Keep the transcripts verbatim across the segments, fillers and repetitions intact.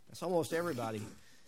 That's almost everybody.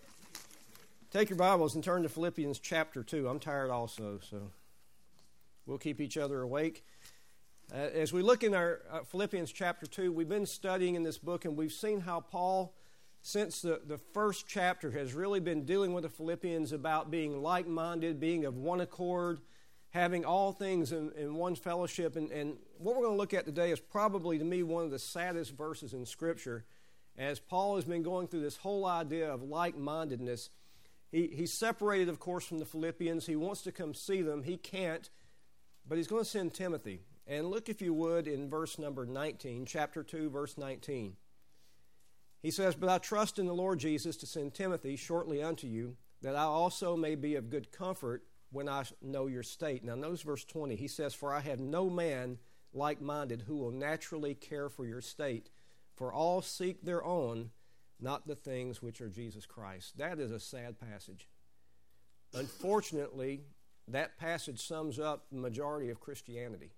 Take your Bibles and turn to Philippians chapter two. I'm tired also, so we'll keep each other awake. Uh, as we look in our uh, Philippians chapter two, we've been studying in this book, and we've seen how Paul, since the, the first chapter, has really been dealing with the Philippians about being like-minded, being of one accord, having all things in, in one fellowship. And, and what we're going to look at today is probably, to me, one of the saddest verses in Scripture. As Paul has been going through this whole idea of like-mindedness, he, he's separated, of course, from the Philippians. He wants to come see them. He can't, but he's going to send Timothy. And look, if you would, in verse number nineteen, chapter two, verse nineteen. He says, "But I trust in the Lord Jesus to send Timothy shortly unto you, that I also may be of good comfort when I know your state." Now notice verse twenty. He says, "For I have no man like-minded who will naturally care for your state, for all seek their own, not the things which are Jesus Christ." That is a sad passage. Unfortunately, that passage sums up the majority of Christianity.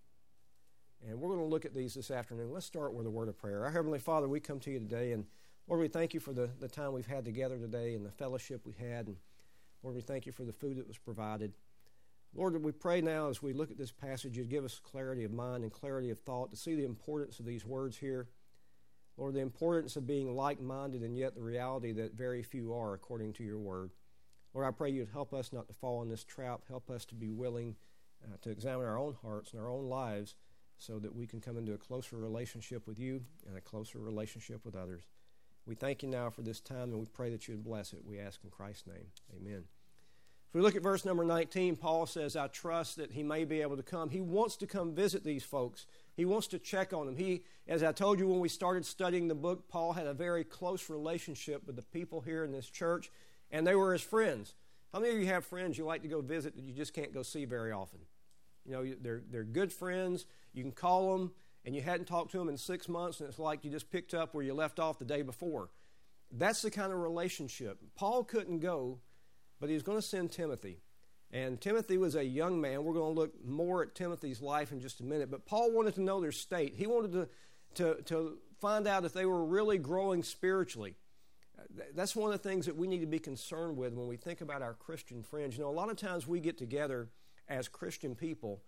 And we're going to look at these this afternoon. Let's start with a word of prayer. Our Heavenly Father, we come to you today, and Lord, we thank you for the, the time we've had together today and the fellowship we had. And Lord, we thank you for the food that was provided. Lord, we pray now as we look at this passage, you'd give us clarity of mind and clarity of thought to see the importance of these words here. Lord, the importance of being like-minded, and yet the reality that very few are according to your word. Lord, I pray you'd help us not to fall in this trap. Help us to be willing uh, to examine our own hearts and our own lives so that we can come into a closer relationship with you and a closer relationship with others. We thank you now for this time, and we pray that you would bless it. We ask in Christ's name. Amen. If we look at verse number nineteen, Paul says, "I trust that he may be able to come." He wants to come visit these folks. He wants to check on them. He, as I told you when we started studying the book, Paul had a very close relationship with the people here in this church, and they were his friends. How many of you have friends you like to go visit that you just can't go see very often? You know, they're, they're good friends. You can call them, and you hadn't talked to them in six months, and it's like you just picked up where you left off the day before. That's the kind of relationship. Paul couldn't go, but he was going to send Timothy. And Timothy was a young man. We're going to look more at Timothy's life in just a minute. But Paul wanted to know their state. He wanted to, to, to find out if they were really growing spiritually. That's one of the things that we need to be concerned with when we think about our Christian friends. You know, a lot of times we get together as Christian people,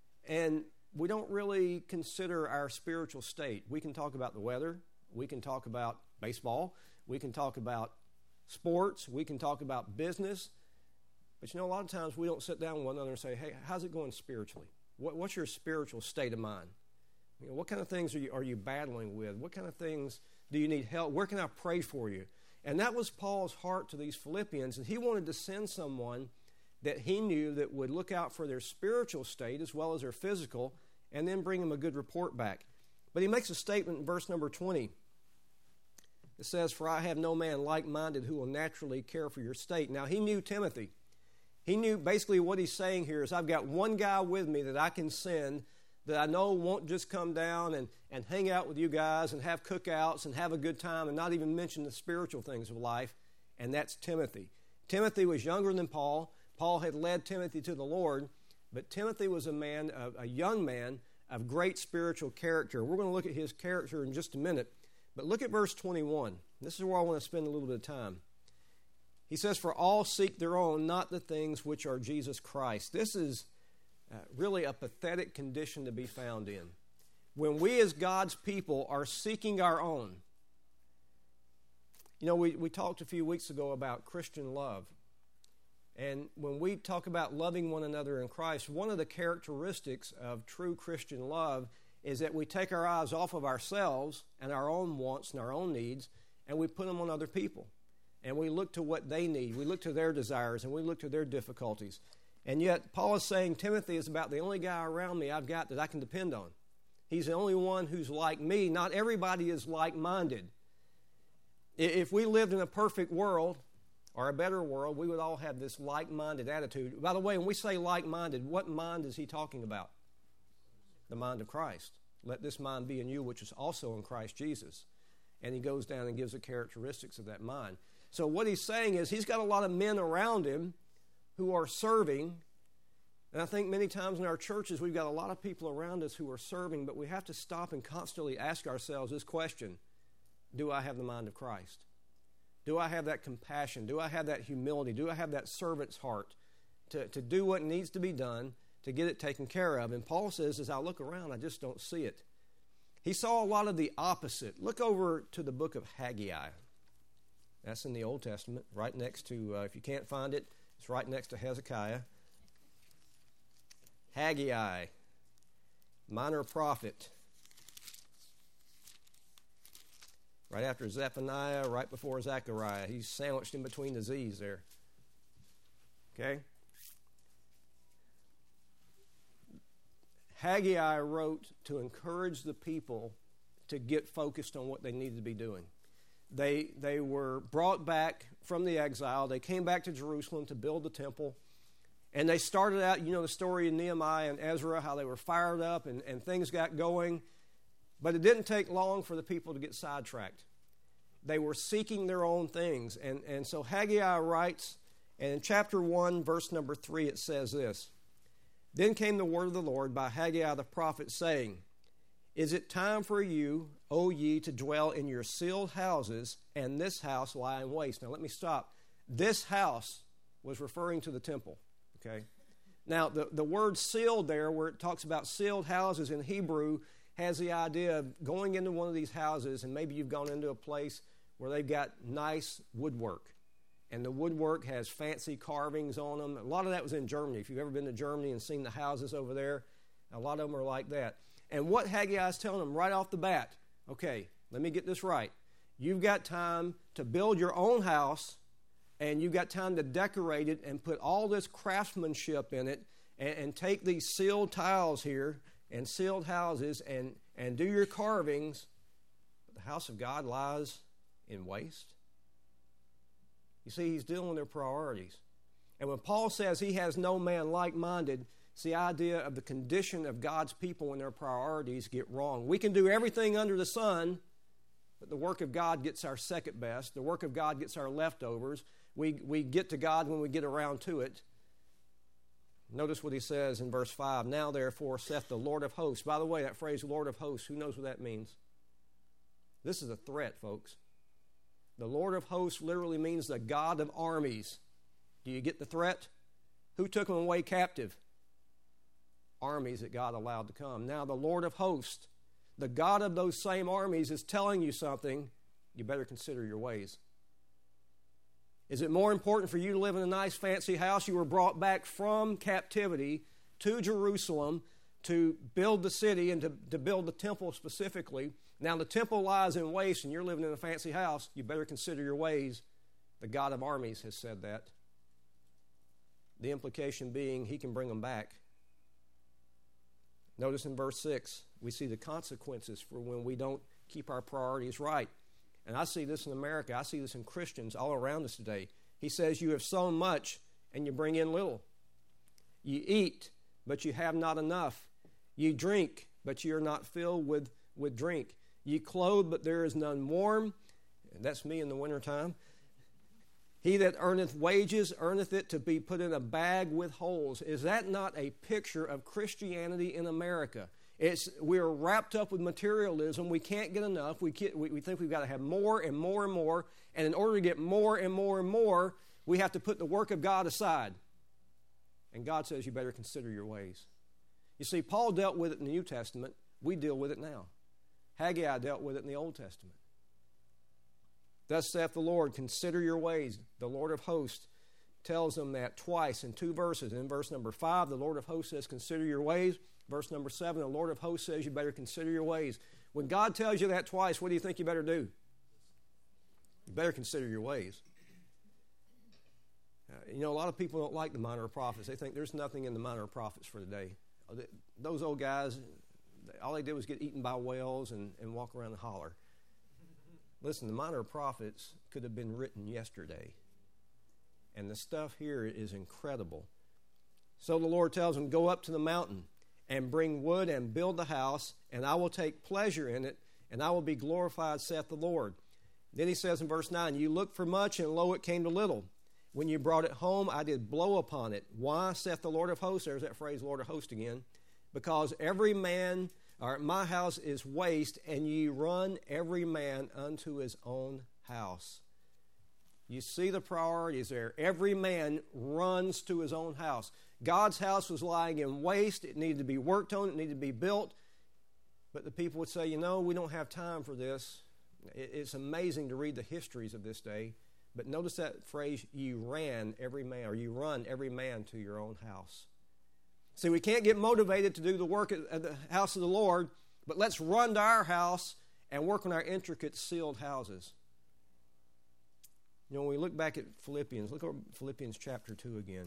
and we don't really consider our spiritual state. We can talk about the weather. We can talk about baseball. We can talk about sports. We can talk about business. But you know, a lot of times we don't sit down with one another and say, "Hey, how's it going spiritually? What, what's your spiritual state of mind? You know, what kind of things are you, are you battling with? What kind of things do you need help? Where can I pray for you?" And that was Paul's heart to these Philippians, and he wanted to send someone that he knew that would look out for their spiritual state as well as their physical, and then bring them a good report back. But he makes a statement in verse number twenty. It says, "For I have no man like-minded who will naturally care for your state." Now, he knew Timothy. He knew basically what he's saying here is, I've got one guy with me that I can send that I know won't just come down and, and hang out with you guys and have cookouts and have a good time and not even mention the spiritual things of life, and that's Timothy. Timothy was younger than Paul. Paul had led Timothy to the Lord, but Timothy was a man, a, a young man of great spiritual character. We're going to look at his character in just a minute, but look at verse twenty-one. This is where I want to spend a little bit of time. He says, "For all seek their own, not the things which are Jesus Christ." This is uh, really a pathetic condition to be found in. When we as God's people are seeking our own. You know, we, we talked a few weeks ago about Christian love. And when we talk about loving one another in Christ, one of the characteristics of true Christian love is that we take our eyes off of ourselves and our own wants and our own needs, and we put them on other people. And we look to what they need. We look to their desires, and we look to their difficulties. And yet, Paul is saying Timothy is about the only guy around me I've got that I can depend on. He's the only one who's like me. Not everybody is like-minded. If we lived in a perfect world, or a better world, we would all have this like-minded attitude. By the way, when we say like-minded, what mind is he talking about? The mind of Christ. "Let this mind be in you, which is also in Christ Jesus." And he goes down and gives the characteristics of that mind. So what he's saying is he's got a lot of men around him who are serving. And I think many times in our churches we've got a lot of people around us who are serving, but we have to stop and constantly ask ourselves this question: do I have the mind of Christ? Do I have that compassion? Do I have that humility? Do I have that servant's heart to, to do what needs to be done to get it taken care of? And Paul says, as I look around, I just don't see it. He saw a lot of the opposite. Look over to the book of Haggai. That's in the Old Testament, right next to, uh, if you can't find it, it's right next to Hezekiah. Haggai, minor prophet. Right after Zephaniah, right before Zechariah. He's sandwiched in between the Z's there. Okay? Haggai wrote to encourage the people to get focused on what they needed to be doing. They, they were brought back from the exile. They came back to Jerusalem to build the temple. And they started out, you know the story of Nehemiah and Ezra, how they were fired up and, and things got going. But it didn't take long for the people to get sidetracked. They were seeking their own things. And, and so Haggai writes, and in chapter one, verse number three, it says this. Then came the word of the Lord by Haggai the prophet, saying, Is it time for you, O ye, to dwell in your sealed houses, and this house lie in waste? Now let me stop. This house was referring to the temple. Okay. Now the, the word sealed there, where it talks about sealed houses in Hebrew, has the idea of going into one of these houses, and maybe you've gone into a place where they've got nice woodwork. And the woodwork has fancy carvings on them. A lot of that was in Germany. If you've ever been to Germany and seen the houses over there, a lot of them are like that. And what Haggai is telling them right off the bat, okay, let me get this right. You've got time to build your own house, and you've got time to decorate it and put all this craftsmanship in it, and, and take these sealed tiles here and sealed houses and, and do your carvings. But the house of God lies in waste. You see, he's dealing with their priorities. And when Paul says he has no man like-minded, it's the idea of the condition of God's people when their priorities get wrong. We can do everything under the sun, but the work of God gets our second best. The work of God gets our leftovers. We, we get to God when we get around to it. Notice what he says in verse five. Now therefore saith the Lord of hosts. By the way, that phrase, Lord of hosts, who knows what that means? This is a threat, folks. The Lord of hosts literally means the God of armies. Do you get the threat? Who took them away captive? Armies that God allowed to come. Now the Lord of hosts, the God of those same armies, is telling you something. You better consider your ways. Is it more important for you to live in a nice fancy house? You were brought back from captivity to Jerusalem to build the city and to, to build the temple specifically. Now the temple lies in waste and you're living in a fancy house. You better consider your ways. The God of armies has said that. The implication being he can bring them back. Notice in verse six, we see the consequences for when we don't keep our priorities right. And I see this in America. I see this in Christians all around us today. He says, you have sown much and you bring in little. You eat, but you have not enough. You drink, but you are not filled with, with drink. You clothe, but there is none warm. And that's me in the wintertime. He that earneth wages, earneth it to be put in a bag with holes. Is that not a picture of Christianity in America? It's, we're wrapped up with materialism. We can't get enough. We, can't, we, we think we've got to have more and more and more. And in order to get more and more and more, we have to put the work of God aside. And God says you better consider your ways. You see, Paul dealt with it in the New Testament. We deal with it now. Haggai dealt with it in the Old Testament. Thus saith the Lord, consider your ways. The Lord of hosts tells them that twice in two verses. In verse number five, the Lord of hosts says, consider your ways. Verse number seven, the Lord of hosts says you better consider your ways. When God tells you that twice, what do you think you better do? You better consider your ways. Uh, you know, a lot of people don't like the minor prophets. They think there's nothing in the minor prophets for today. Those old guys, all they did was get eaten by whales and, and walk around and holler. Listen, the minor prophets could have been written yesterday. And the stuff here is incredible. So the Lord tells them, go up to the mountain and bring wood and build the house, and I will take pleasure in it, and I will be glorified, saith the Lord. Then he says in verse nine, you looked for much, and lo, it came to little. When you brought it home, I did blow upon it. Why, saith the Lord of hosts? There's that phrase, Lord of hosts again. Because every man, or my house is waste, and ye run every man unto his own house. You see the priorities there. Every man runs to his own house. God's house was lying in waste. It needed to be worked on. It needed to be built. But the people would say, you know, we don't have time for this. It's amazing to read the histories of this day. But notice that phrase, you ran every man, or you run every man to your own house. See, we can't get motivated to do the work at the house of the Lord, but let's run to our house and work on our intricate sealed houses. You know, when we look back at Philippians, look at Philippians chapter two again.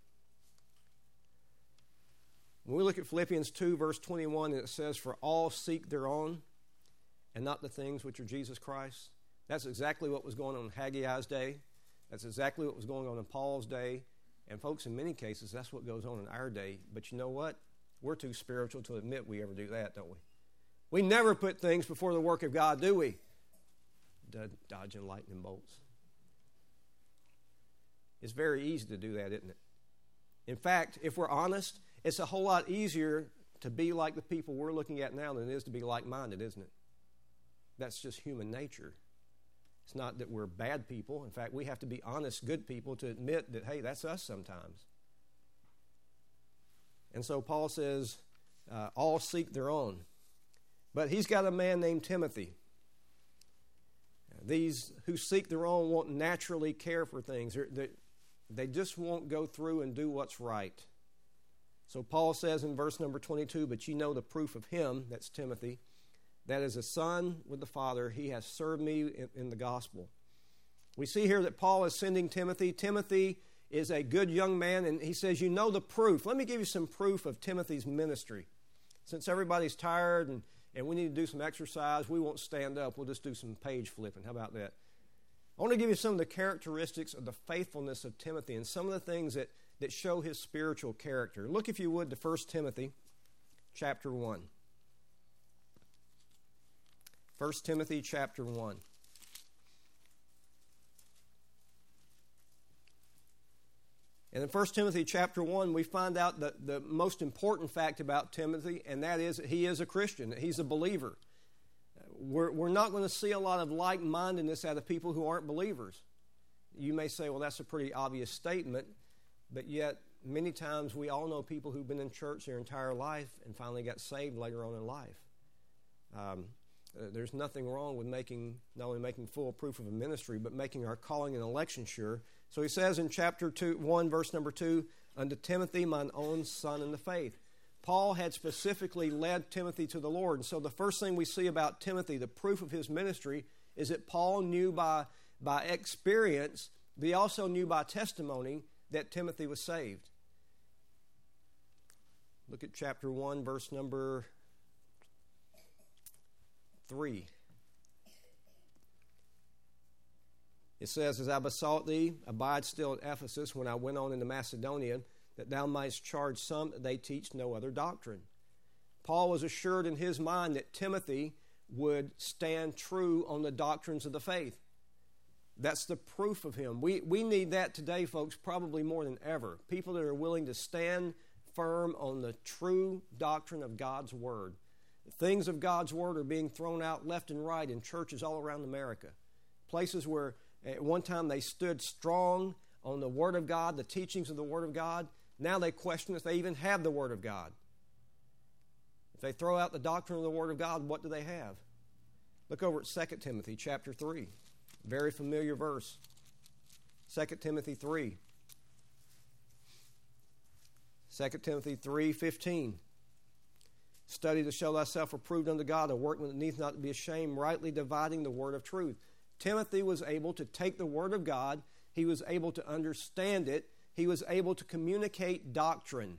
When we look at Philippians two, verse twenty-one, and it says, for all seek their own, and not the things which are Jesus Christ. That's exactly what was going on in Haggai's day. That's exactly what was going on in Paul's day. And folks, in many cases, that's what goes on in our day. But you know what? We're too spiritual to admit we ever do that, don't we? We never put things before the work of God, do we? Dodging lightning bolts. It's very easy to do that, isn't it? In fact, if we're honest, it's a whole lot easier to be like the people we're looking at now than it is to be like-minded, isn't it? That's just human nature. It's not that we're bad people. In fact, we have to be honest, good people to admit that, hey, that's us sometimes. And so Paul says, uh, all seek their own. But he's got a man named Timothy. These who seek their own won't naturally care for things. They, they just won't go through and do what's right. So Paul says in verse number twenty-two, but you know the proof of him, that's Timothy, that as a son with the Father, he has served me in, in the gospel. We see here that Paul is sending Timothy. Timothy is a good young man, and he says, you know the proof. Let me give you some proof of Timothy's ministry. Since everybody's tired and, and we need to do some exercise, we won't stand up. We'll just do some page flipping. How about that? I want to give you some of the characteristics of the faithfulness of Timothy and some of the things that, that show his spiritual character. Look, if you would, to First Timothy chapter one. First Timothy chapter one. And in First Timothy chapter one, we find out the, the most important fact about Timothy, and that is that he is a Christian, that he's a believer. We're, we're not going to see a lot of like-mindedness out of people who aren't believers. You may say, well, that's a pretty obvious statement, but yet many times we all know people who've been in church their entire life and finally got saved later on in life. Um, there's nothing wrong with making, not only making full proof of a ministry, but making our calling and election sure. So he says in chapter two, one, verse number two, unto Timothy, mine own son in the faith. Paul had specifically led Timothy to the Lord. And so the first thing we see about Timothy, the proof of his ministry, is that Paul knew by, by experience, but he also knew by testimony that Timothy was saved. Look at chapter one, verse number three. It says, as I besought thee, abide still at Ephesus when I went on into Macedonia, that thou mightst charge some that they teach no other doctrine. Paul was assured in his mind that Timothy would stand true on the doctrines of the faith. That's the proof of him. We, we need that today, folks, probably more than ever. People that are willing to stand firm on the true doctrine of God's Word. The things of God's Word are being thrown out left and right in churches all around America. Places where at one time they stood strong on the Word of God, the teachings of the Word of God. Now they question if they even have the Word of God. If they throw out the doctrine of the Word of God, what do they have? Look over at Second Timothy chapter three. Very familiar verse. Second Timothy three. Second Timothy three fifteen. Study to show thyself approved unto God, a workman that needs not to be ashamed, rightly dividing the word of truth. Timothy was able to take the Word of God. He was able to understand it. He was able to communicate doctrine.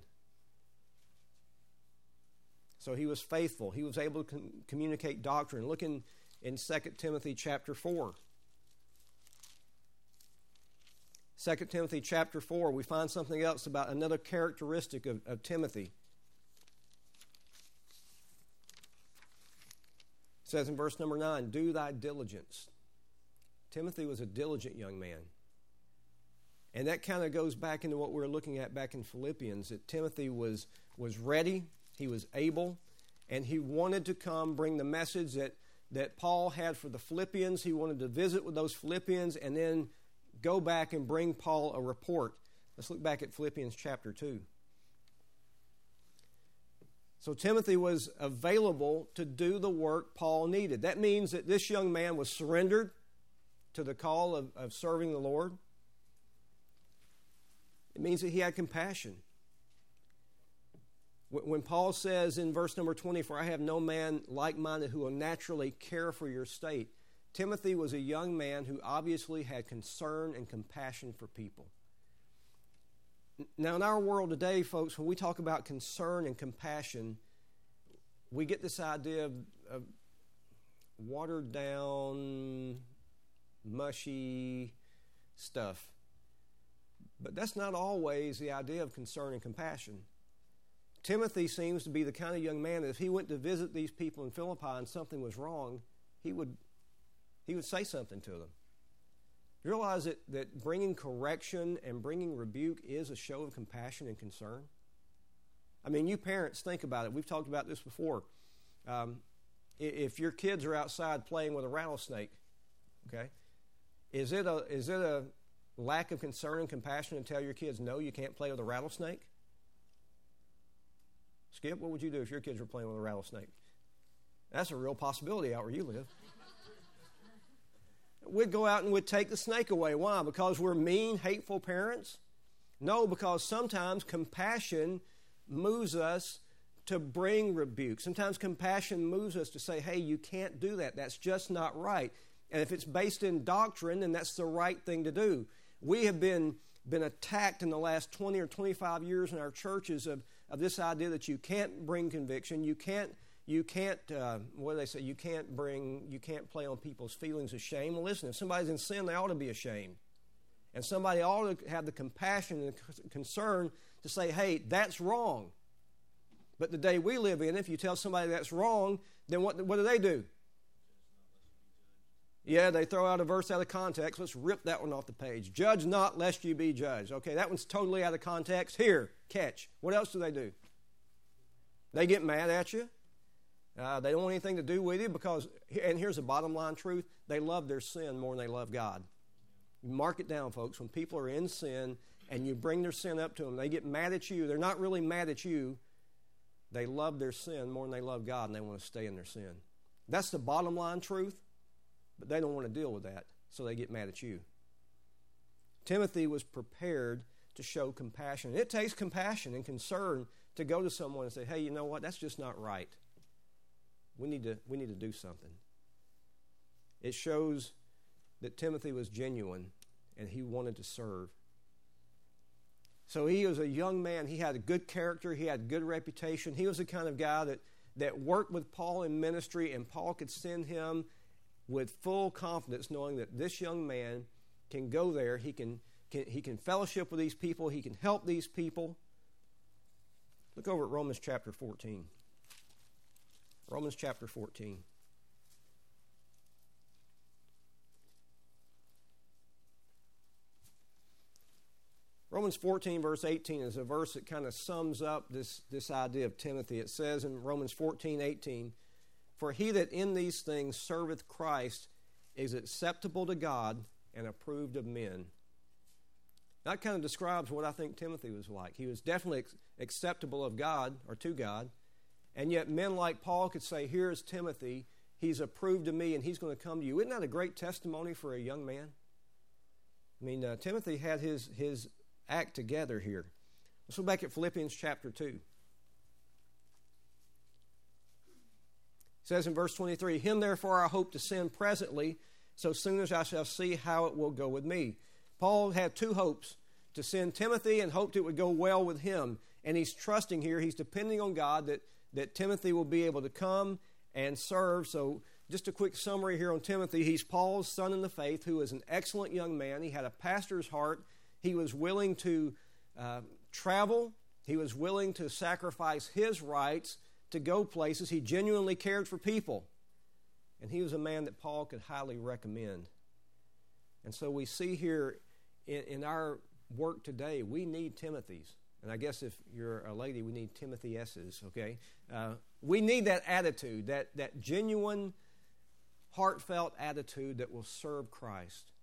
So he was faithful. He was able to com- communicate doctrine. Look in, in Second Timothy chapter four. Second Timothy chapter four, we find something else about another characteristic of, of Timothy. It says in verse number nine, do thy diligence. Timothy was a diligent young man. And that kind of goes back into what we were looking at back in Philippians, that Timothy was, was ready, he was able, and he wanted to come bring the message that, that Paul had for the Philippians. He wanted to visit with those Philippians and then go back and bring Paul a report. Let's look back at Philippians chapter two. So Timothy was available to do the work Paul needed. That means that this young man was surrendered to the call of, of serving the Lord. It means that he had compassion. When Paul says in verse number twenty, "For I have no man like-minded who will naturally care for your state," Timothy was a young man who obviously had concern and compassion for people. Now, in our world today, folks, when we talk about concern and compassion, we get this idea of, of watered down, mushy stuff. But that's not always the idea of concern and compassion. Timothy seems to be the kind of young man that if he went to visit these people in Philippi and something was wrong, he would he would say something to them. You realize that, that bringing correction and bringing rebuke is a show of compassion and concern? I mean, you parents, think about it. We've talked about this before. Um, if your kids are outside playing with a rattlesnake, okay, is it a is it a lack of concern and compassion to tell your kids, no, you can't play with a rattlesnake? Skip, what would you do if your kids were playing with a rattlesnake? That's a real possibility out where you live. We'd go out and we'd take the snake away. Why? Because we're mean, hateful parents? No, because sometimes compassion moves us to bring rebuke. Sometimes compassion moves us to say, hey, you can't do that. That's just not right. And if it's based in doctrine, then that's the right thing to do. We have been, been attacked in the last twenty or twenty-five years in our churches of, of this idea that you can't bring conviction, you can't You can't, uh, what do they say, you can't bring, you can't play on people's feelings of shame. Well, listen, if somebody's in sin, they ought to be ashamed. And somebody ought to have the compassion and the concern to say, hey, that's wrong. But the day we live in, if you tell somebody that's wrong, then what, what do they do? Yeah, they throw out a verse out of context. Let's rip that one off the page. Judge not, lest you be judged. Okay, that one's totally out of context. Here, catch. What else do they do? They get mad at you. Uh, they don't want anything to do with you because, and here's the bottom line truth, they love their sin more than they love God. Mark it down, folks. When people are in sin and you bring their sin up to them, they get mad at you. They're not really mad at you. They love their sin more than they love God, and they want to stay in their sin. That's the bottom line truth, but they don't want to deal with that, so they get mad at you. Timothy was prepared to show compassion. It takes compassion and concern to go to someone and say, hey, you know what, that's just not right. We need to we need to do something. It shows that Timothy was genuine and he wanted to serve. So he was a young man. He had a good character. He had a good reputation. He was the kind of guy that, that worked with Paul in ministry, and Paul could send him with full confidence knowing that this young man can go there. He can, can he can fellowship with these people. He can help these people. Look over at Romans chapter fourteen. Romans chapter fourteen. Romans fourteen, verse eighteen is a verse that kind of sums up this, this idea of Timothy. It says in Romans fourteen, eighteen, "For he that in these things serveth Christ is acceptable to God and approved of men." That kind of describes what I think Timothy was like. He was definitely acceptable of God, or to God. And yet men like Paul could say, here's Timothy, he's approved of me and he's going to come to you. Isn't that a great testimony for a young man? I mean, uh, Timothy had his, his act together here. Let's look back at Philippians chapter two. It says in verse twenty-three, "Him therefore I hope to send presently, so soon as I shall see how it will go with me." Paul had two hopes, to send Timothy and hoped it would go well with him. And he's trusting here, he's depending on God that that Timothy will be able to come and serve. So just a quick summary here on Timothy. He's Paul's son in the faith who is an excellent young man. He had a pastor's heart. He was willing to uh, travel. He was willing to sacrifice his rights to go places. He genuinely cared for people. And he was a man that Paul could highly recommend. And so we see here in, in our work today, we need Timothys. And I guess if you're a lady, we need Timothy S's, okay? Uh, we need that attitude, that, that genuine, heartfelt attitude that will serve Christ,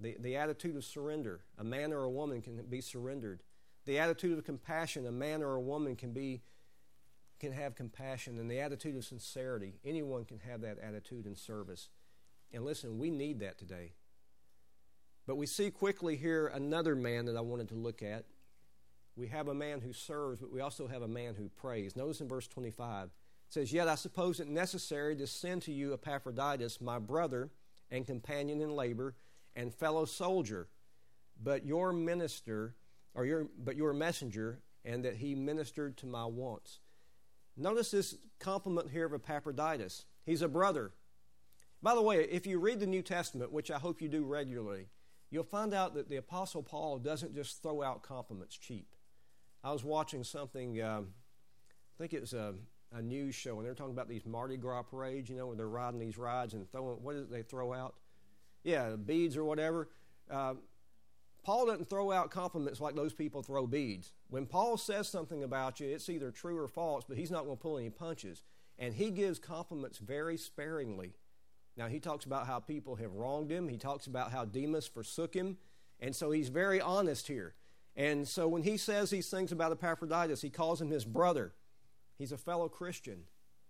The, the attitude of surrender. A man or a woman can be surrendered. The attitude of compassion. A man or a woman can be can have compassion. And the attitude of sincerity. Anyone can have that attitude in service. And listen, we need that today. But we see quickly here another man that I wanted to look at. We have a man who serves, but we also have a man who prays. Notice in verse twenty-five, it says, "Yet I suppose it necessary to send to you Epaphroditus, my brother and companion in labor and fellow soldier, but your minister, or your but your messenger, and that he ministered to my wants." Notice this compliment here of Epaphroditus. He's a brother. By the way, if you read the New Testament, which I hope you do regularly, you'll find out that the Apostle Paul doesn't just throw out compliments cheap. I was watching something, um, I think it was a, a news show, and they're talking about these Mardi Gras parades, you know, where they're riding these rides and throwing, what is it they throw out? Yeah, beads or whatever. Uh, Paul doesn't throw out compliments like those people throw beads. When Paul says something about you, it's either true or false, but he's not going to pull any punches. And he gives compliments very sparingly. Now, he talks about how people have wronged him. He talks about how Demas forsook him. And so he's very honest here. And so when he says these things about Epaphroditus, he calls him his brother. He's a fellow Christian.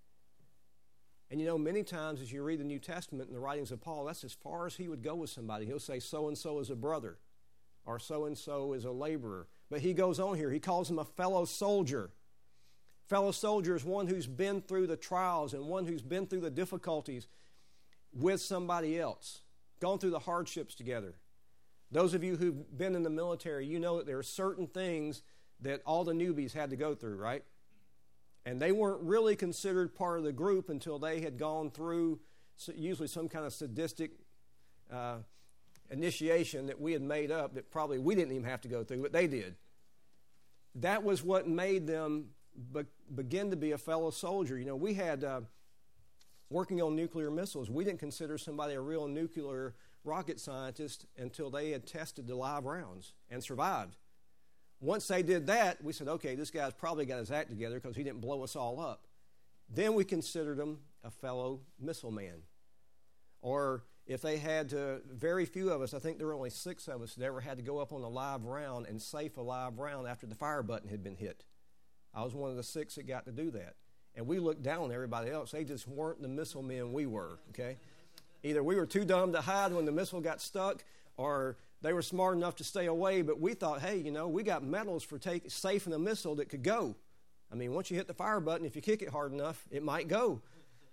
And you know, many times as you read the New Testament and the writings of Paul, that's as far as he would go with somebody. He'll say, so-and-so is a brother, or so-and-so is a laborer. But he goes on here. He calls him a fellow soldier. Fellow soldier is one who's been through the trials and one who's been through the difficulties with somebody else, gone through the hardships together. Those of you who've been in the military, you know that there are certain things that all the newbies had to go through, right? And they weren't really considered part of the group until they had gone through usually some kind of sadistic uh, initiation that we had made up that probably we didn't even have to go through, but they did. That was what made them be- begin to be a fellow soldier. You know, we had, uh, working on nuclear missiles, we didn't consider somebody a real nuclear rocket scientist until they had tested the live rounds and survived. Once they did that, we said, okay, this guy's probably got his act together because he didn't blow us all up. Then we considered him a fellow missile man. Or if they had to, very few of us, I think there were only six of us that ever had to go up on a live round and safe a live round after the fire button had been hit. I was one of the six that got to do that. And we looked down on everybody else. They just weren't the missile men we were, okay? Either we were too dumb to hide when the missile got stuck, or they were smart enough to stay away, but we thought, hey, you know, we got medals for take, safing a missile that could go. I mean, once you hit the fire button, if you kick it hard enough, it might go.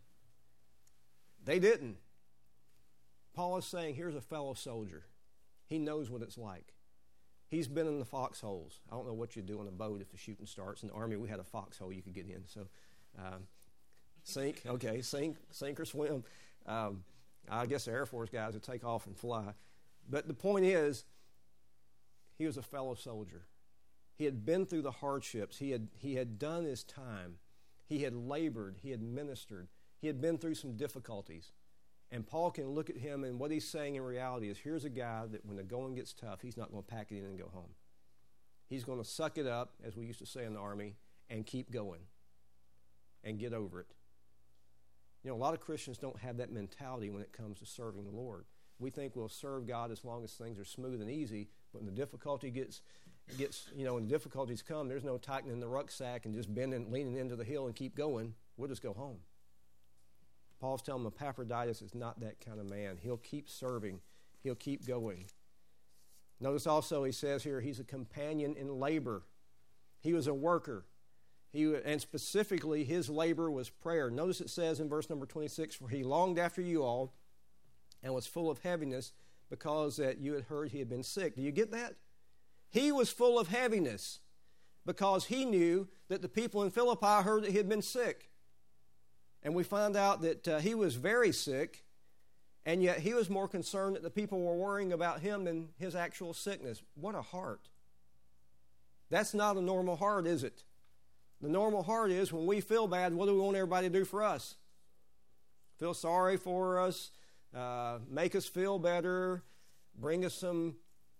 They didn't. Paul is saying, here's a fellow soldier. He knows what it's like. He's been in the foxholes. I don't know what you do on a boat if the shooting starts. In the Army, we had a foxhole you could get in. So, um, sink, okay, sink, sink or swim. Um, I guess the Air Force guys would take off and fly. But the point is, he was a fellow soldier. He had been through the hardships. He had, he had done his time. He had labored. He had ministered. He had been through some difficulties. And Paul can look at him, and what he's saying in reality is, here's a guy that when the going gets tough, he's not going to pack it in and go home. He's going to suck it up, as we used to say in the Army, and keep going and get over it. You know, a lot of Christians don't have that mentality when it comes to serving the Lord. We think we'll serve God as long as things are smooth and easy, but when the difficulty gets, gets you know, when the difficulties come, there's no tightening the rucksack and just bending, leaning into the hill and keep going. We'll just go home. Paul's telling him Epaphroditus is not that kind of man. He'll keep serving. He'll keep going. Notice also he says here he's a companion in labor. He was a worker. He, and specifically his labor was prayer. Notice it says in verse number twenty-six, for he longed after you all and was full of heaviness because that you had heard he had been sick. Do you get that? He was full of heaviness because he knew that the people in Philippi heard that he had been sick. And we find out that uh, he was very sick, and yet he was more concerned that the people were worrying about him than his actual sickness. What a heart. That's not a normal heart, is it? The normal heart is when we feel bad, what do we want everybody to do for us? Feel sorry for us, uh, make us feel better, bring us some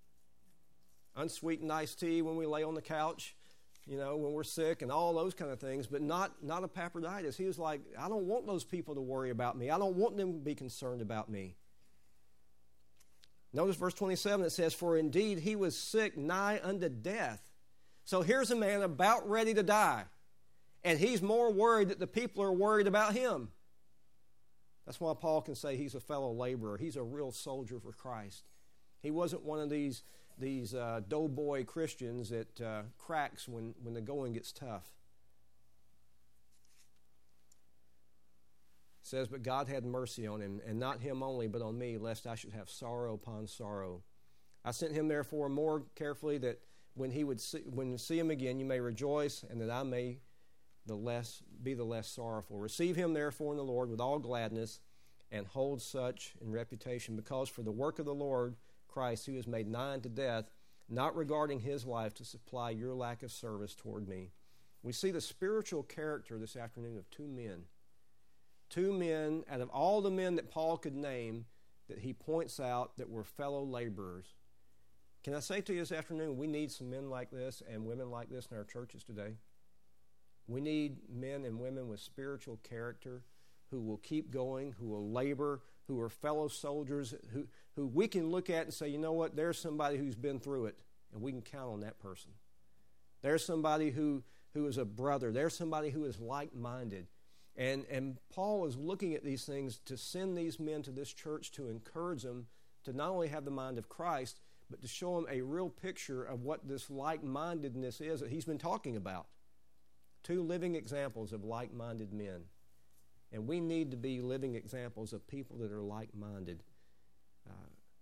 unsweetened iced tea when we lay on the couch, you know, when we're sick and all those kind of things, but not, not Epaphroditus. He was like, I don't want those people to worry about me. I don't want them to be concerned about me. Notice verse twenty-seven, it says, "For indeed he was sick nigh unto death." So here's a man about ready to die, and he's more worried that the people are worried about him. That's why Paul can say he's a fellow laborer. He's a real soldier for Christ. He wasn't one of these, these uh, doughboy Christians that uh, cracks when, when the going gets tough. It says, "But God had mercy on him, and not him only, but on me, lest I should have sorrow upon sorrow. I sent him therefore more carefully, that when he would see, when you see him again, you may rejoice, and that I may the less be the less sorrowful. Receive him therefore in the Lord with all gladness, and hold such in reputation, because for the work of the Lord Christ, who is made nigh unto death, not regarding his life, to supply your lack of service toward me." We see the spiritual character this afternoon of two men. Two men, out of all the men that Paul could name, that he points out that were fellow laborers. Can I say to you this afternoon, we need some men like this and women like this in our churches today. We need men and women with spiritual character who will keep going, who will labor, who are fellow soldiers, who, who we can look at and say, you know what, there's somebody who's been through it, and we can count on that person. There's somebody who, who is a brother. There's somebody who is like-minded. And, and Paul is looking at these things to send these men to this church to encourage them to not only have the mind of Christ, but to show them a real picture of what this like-mindedness is that he's been talking about. Two living examples of like-minded men. And we need to be living examples of people that are like-minded. Uh,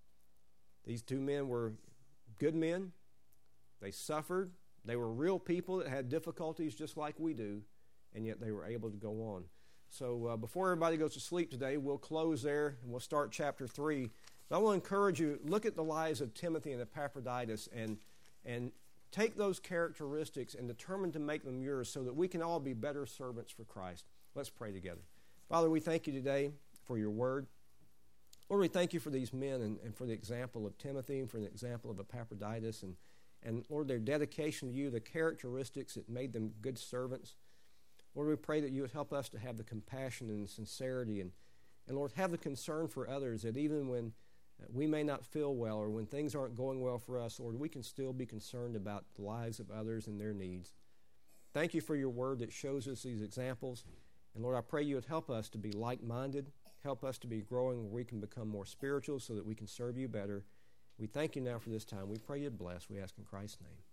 these two men were good men. They suffered. They were real people that had difficulties just like we do, and yet they were able to go on. So uh, before everybody goes to sleep today, we'll close there, and we'll start chapter three. But I want to encourage you, look at the lives of Timothy and Epaphroditus, and, and take those characteristics and determine to make them yours so that we can all be better servants for Christ. Let's pray together. Father, we thank you today for your word. Lord, we thank you for these men and, and for the example of Timothy and for the example of Epaphroditus, and, and Lord, their dedication to you, the characteristics that made them good servants. Lord, we pray that you would help us to have the compassion and the sincerity, and, and Lord, have the concern for others, that even when we may not feel well or when things aren't going well for us, Lord, we can still be concerned about the lives of others and their needs. Thank you for your word that shows us these examples. And Lord, I pray you would help us to be like-minded, help us to be growing where we can become more spiritual so that we can serve you better. We thank you now for this time. We pray you'd bless. We ask in Christ's name.